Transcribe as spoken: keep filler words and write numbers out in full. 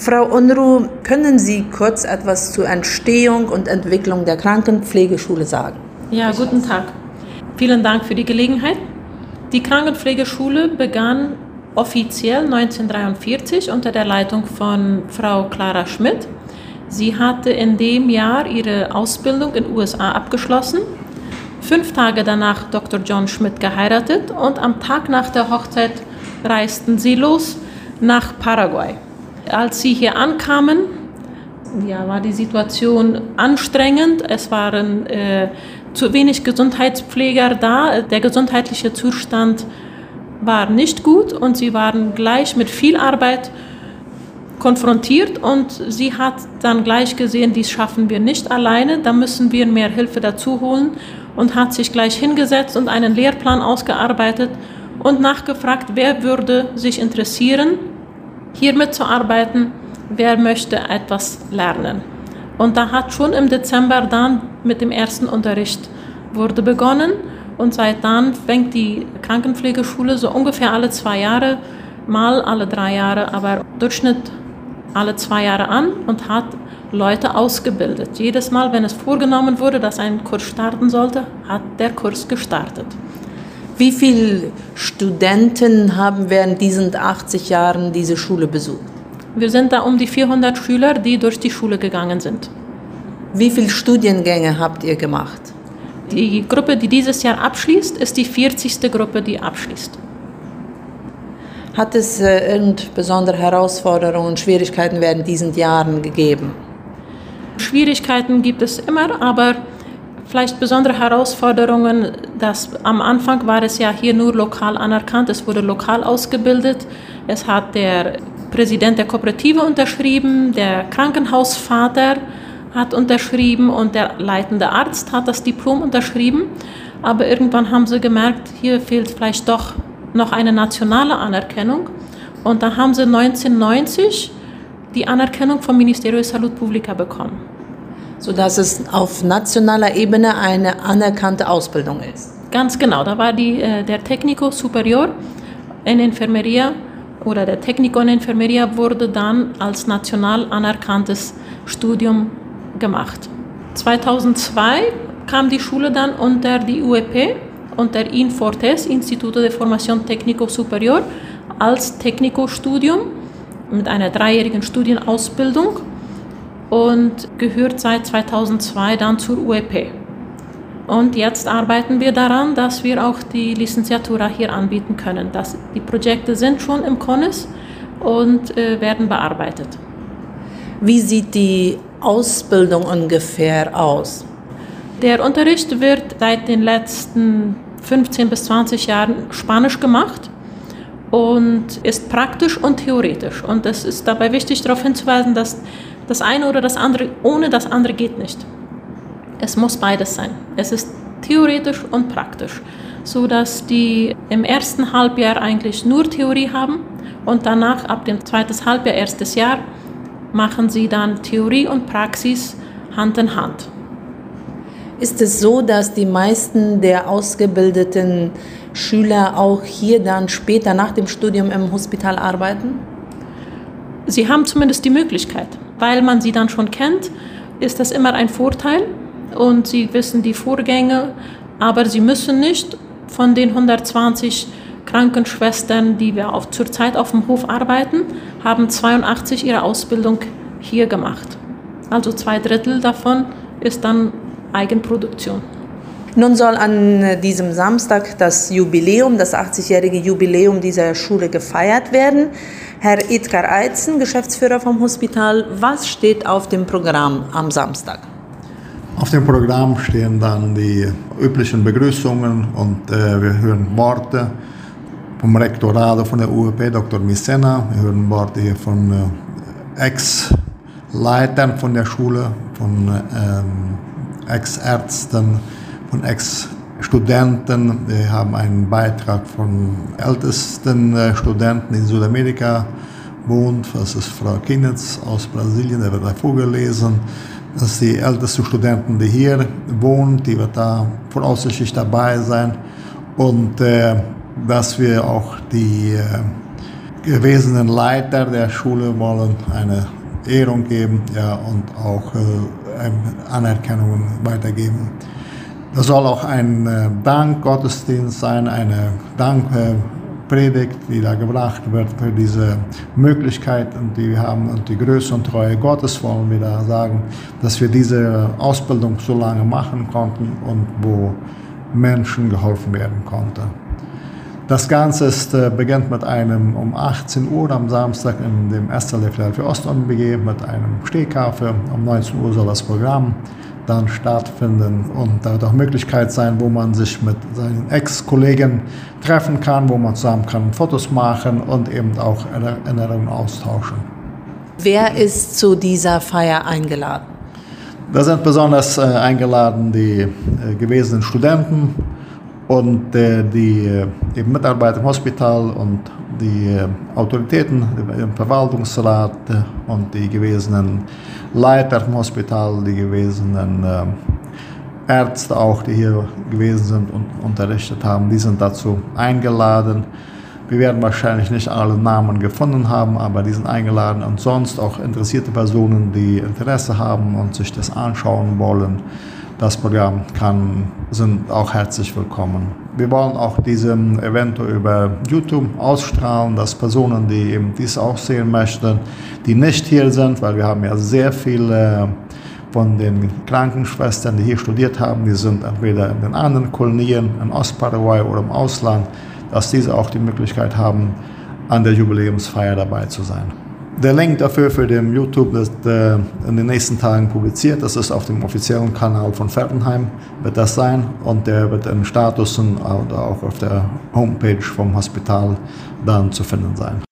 Frau Unruh, können Sie kurz etwas zur Entstehung und Entwicklung der Krankenpflegeschule sagen? Ja, guten Tag. Vielen Dank für die Gelegenheit. Die Krankenpflegeschule begann offiziell neunzehnhundertdreiundvierzig unter der Leitung von Frau Clara Schmidt. Sie hatte in dem Jahr ihre Ausbildung in den U S A abgeschlossen, fünf Tage danach Doktor John Schmidt geheiratet und am Tag nach der Hochzeit reisten sie los nach Paraguay. Als sie hier ankamen, ja, war die Situation anstrengend. Es waren äh, zu wenig Gesundheitspfleger da. Der gesundheitliche Zustand war nicht gut und sie waren gleich mit viel Arbeit konfrontiert und sie hat dann gleich gesehen, dies schaffen wir nicht alleine, da müssen wir mehr Hilfe dazu holen und hat sich gleich hingesetzt und einen Lehrplan ausgearbeitet und nachgefragt, wer würde sich interessieren, hier mitzuarbeiten, wer möchte etwas lernen. Und da hat schon im Dezember dann mit dem ersten Unterricht wurde begonnen und seit dann fängt die Krankenpflegeschule so ungefähr alle zwei Jahre, mal alle drei Jahre, aber im Durchschnitt alle zwei Jahre an und hat Leute ausgebildet. Jedes Mal, wenn es vorgenommen wurde, dass ein Kurs starten sollte, hat der Kurs gestartet. Wie viele Studenten haben während diesen achtzig Jahren diese Schule besucht? Wir sind da um die vierhundert Schüler, die durch die Schule gegangen sind. Wie viele Studiengänge habt ihr gemacht? Die Gruppe, die dieses Jahr abschließt, ist die vierzigste Gruppe, die abschließt. Hat es äh, irgend besondere Herausforderungen und Schwierigkeiten während diesen Jahren gegeben? Schwierigkeiten gibt es immer, aber vielleicht besondere Herausforderungen, dass am Anfang war es ja hier nur lokal anerkannt, es wurde lokal ausgebildet. Es hat der Präsident der Kooperative unterschrieben, der Krankenhausvater hat unterschrieben und der leitende Arzt hat das Diplom unterschrieben. Aber irgendwann haben sie gemerkt, hier fehlt vielleicht doch noch eine nationale Anerkennung. Und da haben sie neunzehnhundertneunzig die Anerkennung vom Ministerium de Salud Pública bekommen. Sodass es auf nationaler Ebene eine anerkannte Ausbildung ist. Ganz genau, da war die, äh, der Técnico Superior en Enfermería oder der Técnico en Enfermería wurde dann als national anerkanntes Studium gemacht. zweitausendzwei kam die Schule dann unter die U E P, unter INFORTES, Instituto de Formación Técnico Superior, als Technico-Studium mit einer dreijährigen Studienausbildung und gehört seit zweitausendzwei dann zur U E P. Und jetzt arbeiten wir daran, dass wir auch die Licenciatura hier anbieten können. Das, die Projekte sind schon im CONES und äh, werden bearbeitet. Wie sieht die Ausbildung ungefähr aus? Der Unterricht wird seit den letzten fünfzehn bis zwanzig Jahren Spanisch gemacht und ist praktisch und theoretisch. Und es ist dabei wichtig, darauf hinzuweisen, dass das eine oder das andere ohne das andere geht nicht. Es muss beides sein. Es ist theoretisch und praktisch, sodass die im ersten Halbjahr eigentlich nur Theorie haben und danach ab dem zweiten Halbjahr, erstes Jahr, machen sie dann Theorie und Praxis Hand in Hand. Ist es so, dass die meisten der ausgebildeten Schüler auch hier dann später nach dem Studium im Hospital arbeiten? Sie haben zumindest die Möglichkeit. Weil man sie dann schon kennt, ist das immer ein Vorteil und sie wissen die Vorgänge, aber sie müssen nicht. Von den hundertzwanzig Krankenschwestern, die wir auf, zurzeit auf dem Hof arbeiten, haben zweiundachtzig ihre Ausbildung hier gemacht. Also zwei Drittel davon ist dann Eigenproduktion. Nun soll an diesem Samstag das Jubiläum, das achtzigjährige Jubiläum dieser Schule gefeiert werden. Herr Edgar Eitzen, Geschäftsführer vom Hospital, was steht auf dem Programm am Samstag? Auf dem Programm stehen dann die üblichen Begrüßungen und äh, wir hören Worte vom Rektorat von der U E P, Doktor Micena. Wir hören Worte hier von äh, Ex-Leitern von der Schule, von ähm, Ex-Ärzten, von Ex-Studenten. Wir haben einen Beitrag von ältesten äh, Studenten in Südamerika wohnt. Das ist Frau Kinitz aus Brasilien, der wird da vorgelesen. Das ist die älteste Studentin, die hier wohnt, die wird da voraussichtlich dabei sein. Und äh, dass wir auch die äh, gewesenen Leiter der Schule wollen eine Ehrung geben, ja, und auch äh, Anerkennungen weitergeben. Das soll auch ein äh, Dankgottesdienst sein, eine Dankpredigt, äh, die da gebracht wird für diese Möglichkeiten, die wir haben und die Größe und Treue Gottes, wollen wir da sagen, dass wir diese Ausbildung so lange machen konnten und wo Menschen geholfen werden konnte. Das Ganze ist, äh, beginnt mit einem um achtzehn Uhr am Samstag in dem S L F für Ost-O B G mit einem Stehkaffee. Um neunzehn Uhr soll das Programm dann stattfinden und da wird auch Möglichkeit sein, wo man sich mit seinen Ex-Kollegen treffen kann, wo man zusammen kann Fotos machen und eben auch Erinnerungen austauschen. Wer ist zu dieser Feier eingeladen? Da sind besonders äh, eingeladen die äh, gewesenen Studenten und äh, die äh, eben Mitarbeiter im Hospital und die äh, Autoritäten im Verwaltungsrat äh, und die gewesenen Leiter im Hospital, die gewesenen äh, Ärzte auch, die hier gewesen sind und unterrichtet haben, die sind dazu eingeladen. Wir werden wahrscheinlich nicht alle Namen gefunden haben, aber die sind eingeladen und sonst auch interessierte Personen, die Interesse haben und sich das anschauen wollen. Das Programm kann, sind auch herzlich willkommen. Wir wollen auch diesen Event über YouTube ausstrahlen, dass Personen, die eben dies auch sehen möchten, die nicht hier sind, weil wir haben ja sehr viele von den Krankenschwestern, die hier studiert haben, die sind entweder in den anderen Kolonien, in Ostparaguay oder im Ausland, dass diese auch die Möglichkeit haben, an der Jubiläumsfeier dabei zu sein. Der Link dafür für den YouTube ist äh, in den nächsten Tagen publiziert. Das ist auf dem offiziellen Kanal von Pferdenheim, wird das sein. Und der wird in Statusen oder auch auf der Homepage vom Hospital dann zu finden sein.